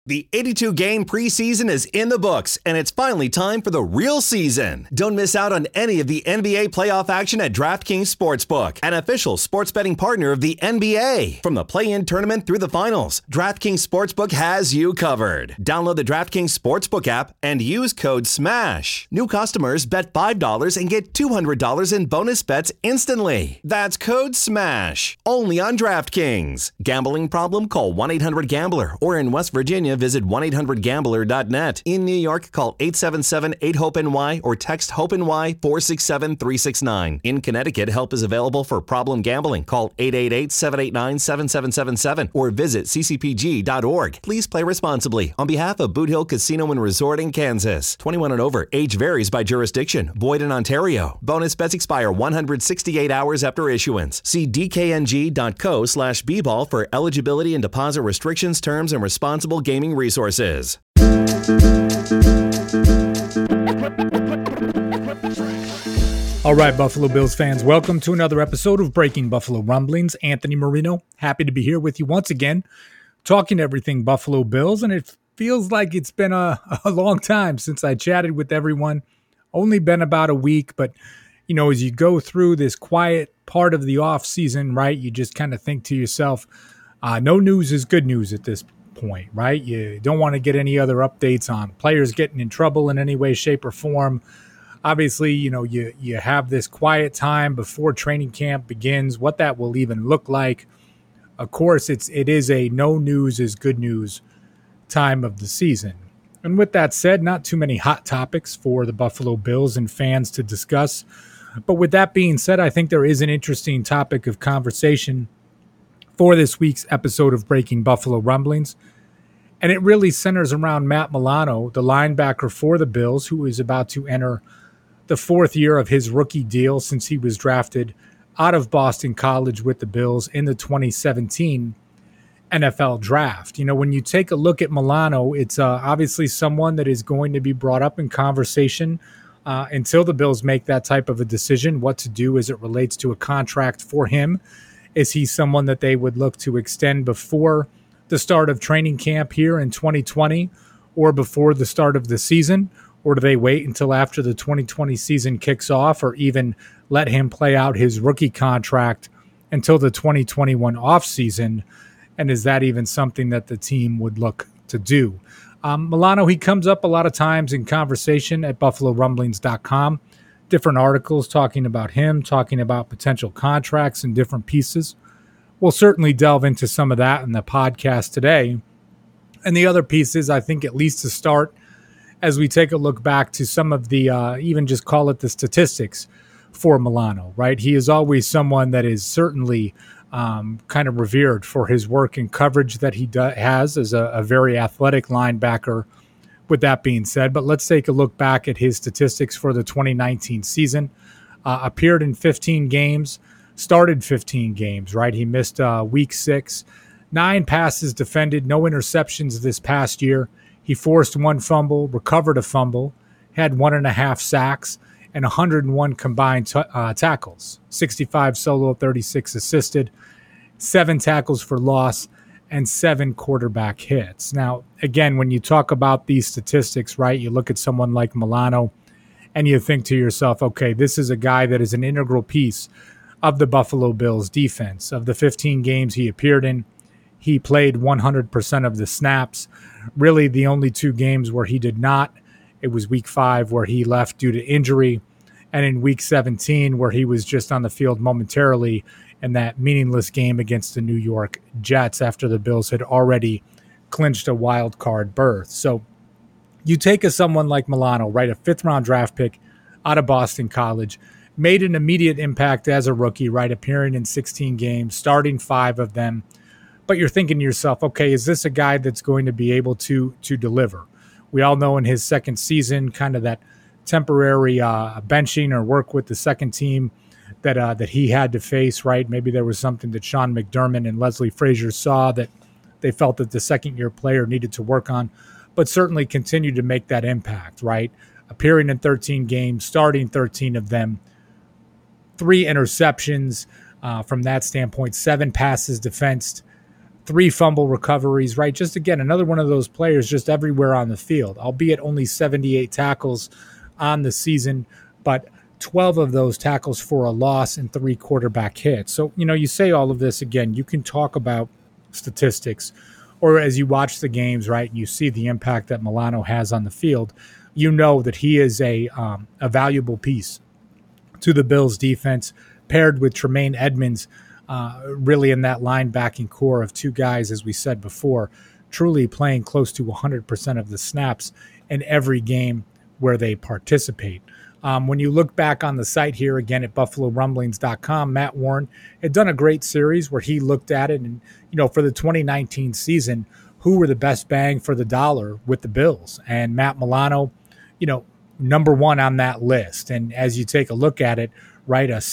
The 82-game preseason is in the books, and it's finally time for the real season. Don't miss out on any of the NBA playoff action at DraftKings Sportsbook, an official sports betting partner of the NBA. From the play-in tournament through the finals, DraftKings Sportsbook has you covered. Download the DraftKings Sportsbook app and use code SMASH. New customers bet $5 and get $200 in bonus bets instantly. That's code SMASH. Only on DraftKings. Gambling problem? Call 1-800-GAMBLER. Or in West Virginia, visit 1-800-GAMBLER.net. In New York, call 877-8-HOPE-NY or text HOPE-NY 467-369. In Connecticut, help is available for problem gambling. Call 888-789-7777 or visit ccpg.org. Please play responsibly. On behalf of Boot Hill Casino and Resort in Kansas. 21 and over. Age varies by jurisdiction. Void in Ontario. Bonus bets expire 168 hours after issuance. See dkng.co/bball for eligibility and deposit restrictions, terms, and responsible gaming resources. All right, Buffalo Bills fans, welcome to another episode of Breaking Buffalo Rumblings. Anthony Marino, happy to be here with you once again, talking everything Buffalo Bills, and it feels like it's been a long time since I chatted with everyone. Only been about a week, but you know, as you go through this quiet part of the off season, right, you just kind of think to yourself, no news is good news at this point, right? You don't want to get any other updates on players getting in trouble in any way, shape, or form. Obviously, you know, you have this quiet time before training camp begins, what that will even look like. Of course, it is a no news is good news time of the season. And with that said, not too many hot topics for the Buffalo Bills and fans to discuss. But with that being said, I think there is an interesting topic of conversation for this week's episode of Breaking Buffalo Rumblings. And it really centers around Matt Milano, the linebacker for the Bills, who is about to enter the fourth year of his rookie deal since he was drafted out of Boston College with the Bills in the 2017 NFL Draft. You know, when you take a look at Milano, it's obviously someone that is going to be brought up in conversation until the Bills make that type of a decision, what to do as it relates to a contract for him. Is he someone that they would look to extend before the start of training camp here in 2020 or before the start of the season? Or do they wait until after the 2020 season kicks off, or even let him play out his rookie contract until the 2021 offseason? And is that even something that the team would look to do? Milano, he comes up a lot of times in conversation at BuffaloRumblings.com. Different articles talking about him, talking about potential contracts and different pieces. We'll certainly delve into some of that in the podcast today. And the other pieces, I think, at least to start, as we take a look back to some of the, even just call it the statistics for Milano, right? He is always someone that is certainly kind of revered for his work and coverage that he has as a very athletic linebacker. With that being said, but let's take a look back at his statistics for the 2019 season. Appeared in 15 games, started 15 games, right? He missed week 6, 9 passes defended, no interceptions this past year. He forced 1 fumble, recovered a fumble, had 1.5 sacks, and 101 combined tackles, 65 solo, 36 assisted, 7 tackles for loss, and 7 quarterback hits. Now, again, when you talk about these statistics, right, you look at someone like Milano and you think to yourself, okay, this is a guy that is an integral piece of the Buffalo Bills defense. Of the 15 games he appeared in, he played 100% of the snaps. Really, the only 2 games where he did not, it was week 5 where he left due to injury, and in week 17 where he was just on the field momentarily in that meaningless game against the New York Jets after the Bills had already clinched a wild card berth. So you take someone like Milano, right, a 5th-round draft pick out of Boston College, made an immediate impact as a rookie, right, appearing in 16 games, starting 5 of them. But you're thinking to yourself, okay, is this a guy that's going to be able to deliver? We all know in his second season, kind of that temporary benching or work with the second team that he had to face, right? Maybe there was something that Sean McDermott and Leslie Frazier saw that they felt that the second-year player needed to work on, but certainly continued to make that impact, right? Appearing in 13 games, starting 13 of them, 3 interceptions from that standpoint, 7 passes defensed, 3 fumble recoveries, right? Just again, another one of those players just everywhere on the field, albeit only 78 tackles on the season, but 12 of those tackles for a loss and 3 quarterback hits. So, you say all of this again, you can talk about statistics, or as you watch the games, right, you see the impact that Milano has on the field, you know that he is a valuable piece to the Bills defense, paired with Tremaine Edmunds, really in that linebacking core of 2 guys, as we said before, truly playing close to 100% of the snaps in every game where they participate. When you look back on the site here again at BuffaloRumblings.com, Matt Warren had done a great series where he looked at it and, for the 2019 season, who were the best bang for the dollar with the Bills. And Matt Milano, number 1 on that list. And as you take a look at it, right, a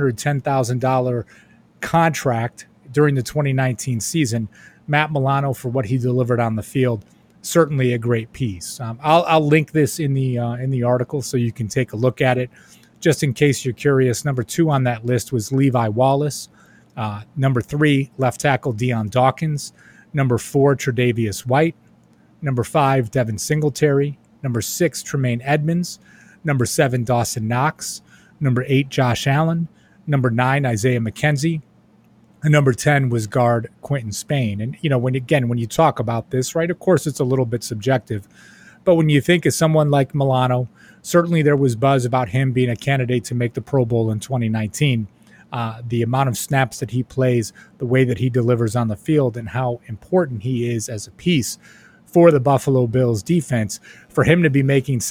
$710,000 contract during the 2019 season, Matt Milano, for what he delivered on the field, certainly a great piece. I'll link this in the article so you can take a look at it, just in case you're curious. Number 2 on that list was Levi Wallace. Number 3, left tackle Dion Dawkins. Number 4, Tre'Davious White. Number 5, Devin Singletary. Number 6, Tremaine Edmunds. Number 7, Dawson Knox. Number 8, Josh Allen. Number 9, Isaiah McKenzie. And number 10 was guard Quentin Spain. And, when you talk about this, right, of course, it's a little bit subjective. But when you think of someone like Milano, certainly there was buzz about him being a candidate to make the Pro Bowl in 2019. The amount of snaps that he plays, the way that he delivers on the field, and how important he is as a piece for the Buffalo Bills defense, for him to be making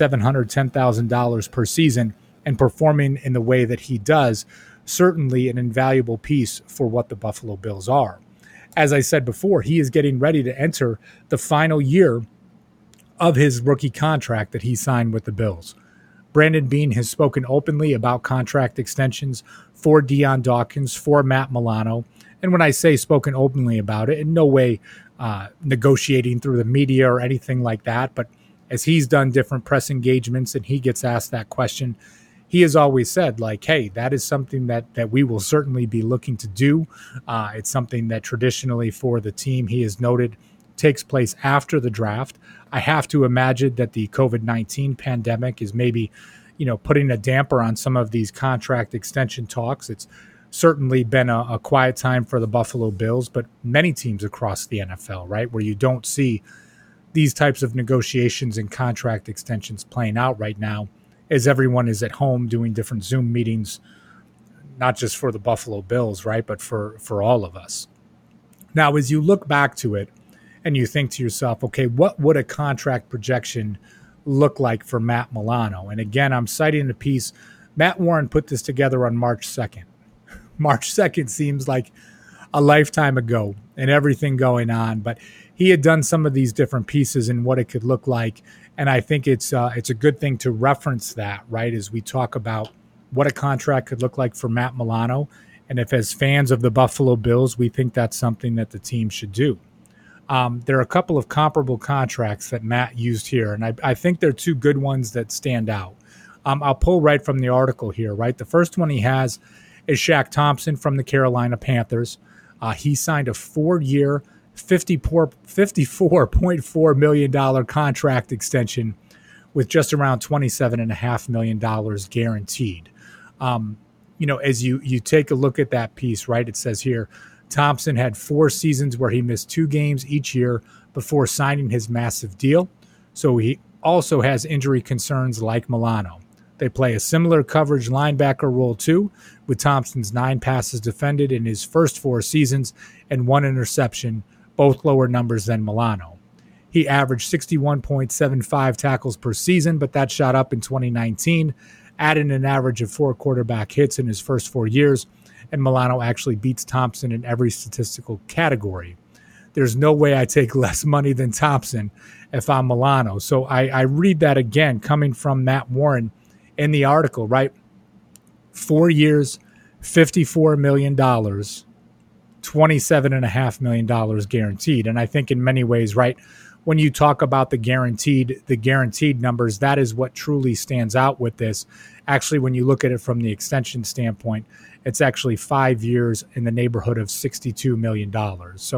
$710,000 per season and performing in the way that he does, certainly an invaluable piece for what the Buffalo Bills are. As I said before, he is getting ready to enter the final year of his rookie contract that he signed with the Bills. Brandon Beane has spoken openly about contract extensions for Dion Dawkins, for Matt Milano. And when I say spoken openly about it, in no way negotiating through the media or anything like that, but as he's done different press engagements and he gets asked that question, he has always said, like, hey, that is something that we will certainly be looking to do. It's something that traditionally for the team, he has noted, takes place after the draft. I have to imagine that the COVID-19 pandemic is maybe, putting a damper on some of these contract extension talks. It's certainly been a quiet time for the Buffalo Bills, but many teams across the NFL, right, where you don't see these types of negotiations and contract extensions playing out right now, as everyone is at home doing different Zoom meetings, not just for the Buffalo Bills, right, but for all of us. Now, as you look back to it and you think to yourself, okay, what would a contract projection look like for Matt Milano? And again, I'm citing a piece. Matt Warren put this together on March 2nd. March 2nd seems like a lifetime ago and everything going on, but he had done some of these different pieces and what it could look like. And I think it's a good thing to reference that, right, as we talk about what a contract could look like for Matt Milano. And if as fans of the Buffalo Bills, we think that's something that the team should do. There are a couple of comparable contracts that Matt used here, and I think they're 2 good ones that stand out. I'll pull right from the article here, right? The first one he has is Shaq Thompson from the Carolina Panthers. He signed a 4-year, $54.4 million contract extension with just around $27.5 million guaranteed. As you take a look at that piece, right, it says here, Thompson had 4 seasons where he missed 2 games each year before signing his massive deal. So he also has injury concerns like Milano. They play a similar coverage linebacker role too, with Thompson's 9 passes defended in his first 4 seasons and 1 interception, both lower numbers than Milano. He averaged 61.75 tackles per season, but that shot up in 2019, adding an average of 4 quarterback hits in his first 4 years, and Milano actually beats Thompson in every statistical category. There's no way I take less money than Thompson if I'm Milano. So I read that again coming from Matt Warren in the article, right? 4 years, $54 million, $27.5 million guaranteed. And I think in many ways, right, when you talk about the guaranteed numbers, that is what truly stands out with this. Actually, when you look at it from the extension standpoint, it's actually 5 years in the neighborhood of $62 million. So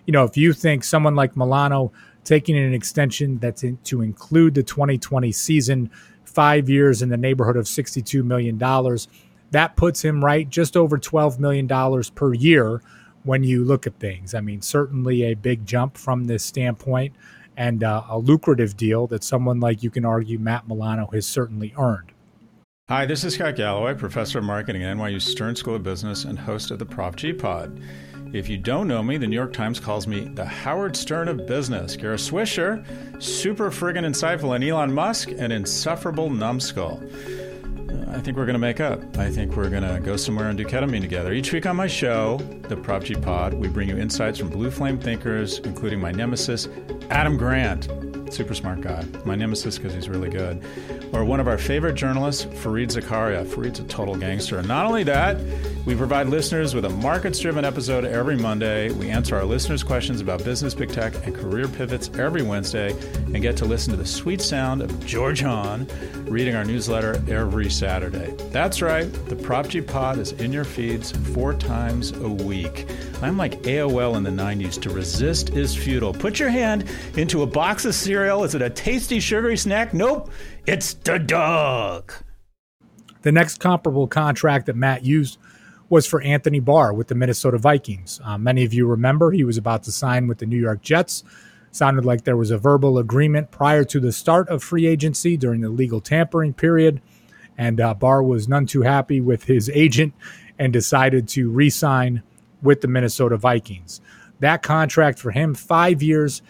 if you think someone like Milano taking an extension that's to include the 2020 season, 5 years in the neighborhood of $62 million, that puts him right just over $12 million per year when you look at things. I mean, certainly a big jump from this standpoint, and a lucrative deal that someone like, you can argue, Matt Milano has certainly earned. Hi, this is Scott Galloway, professor of marketing at NYU Stern School of Business and host of the Prop G Pod. If you don't know me, the New York Times calls me the Howard Stern of business. Kara Swisher, super friggin' insightful, and Elon Musk, an insufferable numbskull. I think we're going to make up. I think we're going to go somewhere and do ketamine together. Each week on my show, the Prop G Pod, we bring you insights from blue flame thinkers, including my nemesis, Adam Grant. Super smart guy. My nemesis because he's really good. Or one of our favorite journalists, Fareed Zakaria. Fareed's a total gangster. And not only that, we provide listeners with a markets-driven episode every Monday. We answer our listeners' questions about business, big tech, and career pivots every Wednesday, and get to listen to the sweet sound of George Hahn reading our newsletter every Saturday. That's right. The Prop G Pod is in your feeds 4 times a week. I'm like AOL in the 90s. To resist is futile. Put your hand into a box of cereal. Is it a tasty, sugary snack? Nope. It's the dog. The next comparable contract that Matt used was for Anthony Barr with the Minnesota Vikings. Many of you remember he was about to sign with the New York Jets. Sounded like there was a verbal agreement prior to the start of free agency during the legal tampering period. And Barr was none too happy with his agent and decided to re-sign with the Minnesota Vikings. That contract for him, 5 years,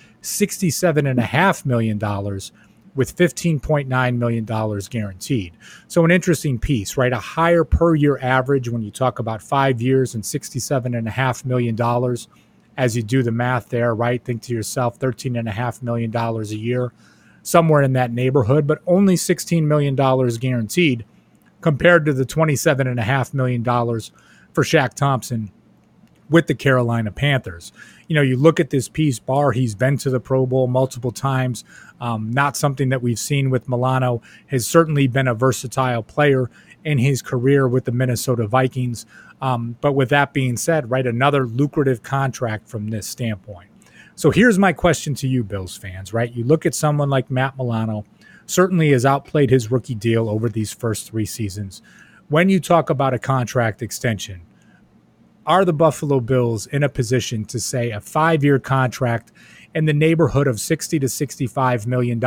$67.5 million with $15.9 million guaranteed. So an interesting piece, right? A higher per year average when you talk about 5 years and $67.5 million. As you do the math there, right? Think to yourself, $13.5 million a year, somewhere in that neighborhood, but only $16 million guaranteed compared to the $27.5 million for Shaq Thompson with the Carolina Panthers. You look at this piece, Barr, he's been to the Pro Bowl multiple times. Not something that we've seen with Milano. Has certainly been a versatile player in his career with the Minnesota Vikings. But with that being said, right, another lucrative contract from this standpoint. So here's my question to you, Bills fans, right? You look at someone like Matt Milano, certainly has outplayed his rookie deal over these first 3 seasons. When you talk about a contract extension, are the Buffalo Bills in a position to say a 5-year contract in the neighborhood of $60 to $65 million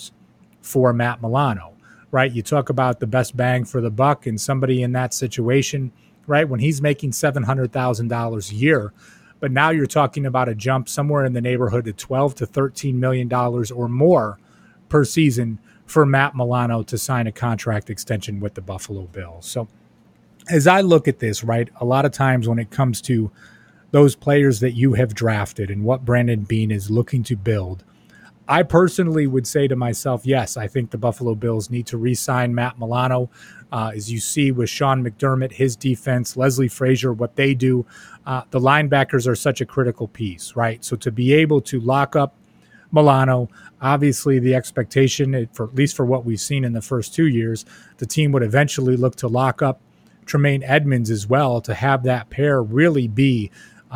for Matt Milano, right? You talk about the best bang for the buck and somebody in that situation, right? When he's making $700,000 a year, but now you're talking about a jump somewhere in the neighborhood of $12 to $13 million or more per season for Matt Milano to sign a contract extension with the Buffalo Bills. So as I look at this, right, a lot of times when it comes to those players that you have drafted and what Brandon Beane is looking to build, I personally would say to myself, yes, I think the Buffalo Bills need to re-sign Matt Milano. As you see with Sean McDermott, his defense, Leslie Frazier, what they do, the linebackers are such a critical piece, right? So to be able to lock up Milano, obviously the expectation, for at least for what we've seen in the first 2 years, the team would eventually look to lock up Tremaine Edmonds as well, to have that pair really be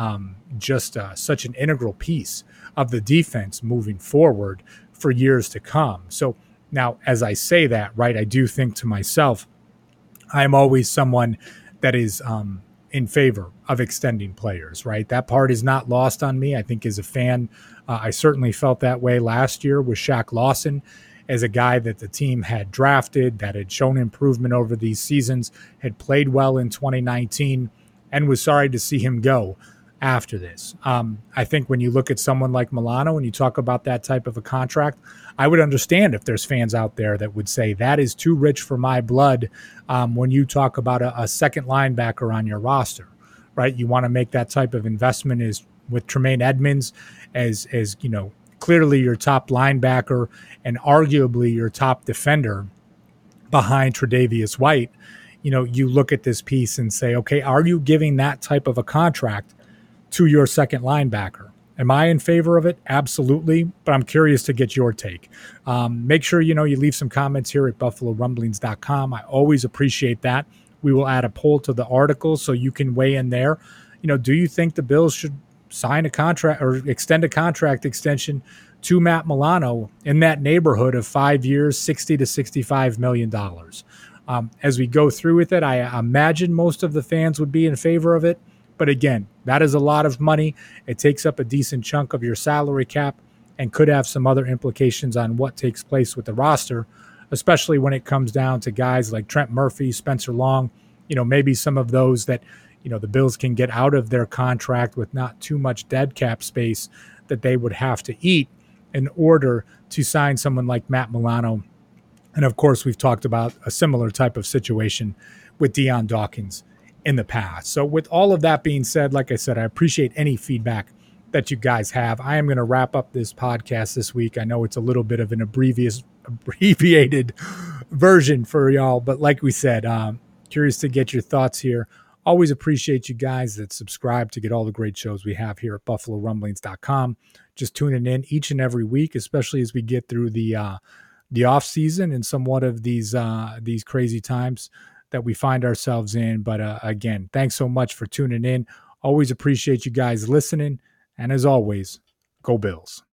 just such an integral piece of the defense moving forward for years to come. So now, as I say that, right, I do think to myself, I'm always someone that is in favor of extending players, right? That part is not lost on me. I think as a fan, I certainly felt that way last year with Shaq Lawson, as a guy that the team had drafted, that had shown improvement over these seasons, had played well in 2019, and was sorry to see him go after this. I think when you look at someone like Milano and you talk about that type of a contract, I would understand if there's fans out there that would say that is too rich for my blood when you talk about a second linebacker on your roster, right? You want to make that type of investment is with Tremaine Edmonds as you know, clearly your top linebacker and arguably your top defender behind Tre'Davious White. You look at this piece and say, okay, are you giving that type of a contract to your second linebacker? Am I in favor of it? Absolutely. But I'm curious to get your take. Make sure, you leave some comments here at BuffaloRumblings.com. I always appreciate that. We will add a poll to the article so you can weigh in there. Do you think the Bills should sign a contract or extend a contract extension to Matt Milano in that neighborhood of 5 years, $60 to $65 million. As we go through with it, I imagine most of the fans would be in favor of it. But again, that is a lot of money. It takes up a decent chunk of your salary cap and could have some other implications on what takes place with the roster, especially when it comes down to guys like Trent Murphy, Spencer Long, maybe some of those that, the Bills can get out of their contract with not too much dead cap space that they would have to eat in order to sign someone like Matt Milano. And of course, we've talked about a similar type of situation with Dion Dawkins in the past. So with all of that being said, like I said, I appreciate any feedback that you guys have. I am going to wrap up this podcast this week. I know it's a little bit of an abbreviated version for y'all, but like we said, curious to get your thoughts here. Always appreciate you guys that subscribe to get all the great shows we have here at BuffaloRumblings.com. Just tuning in each and every week, especially as we get through the off season and somewhat of these crazy times that we find ourselves in. But again, thanks so much for tuning in. Always appreciate you guys listening. And as always, go Bills.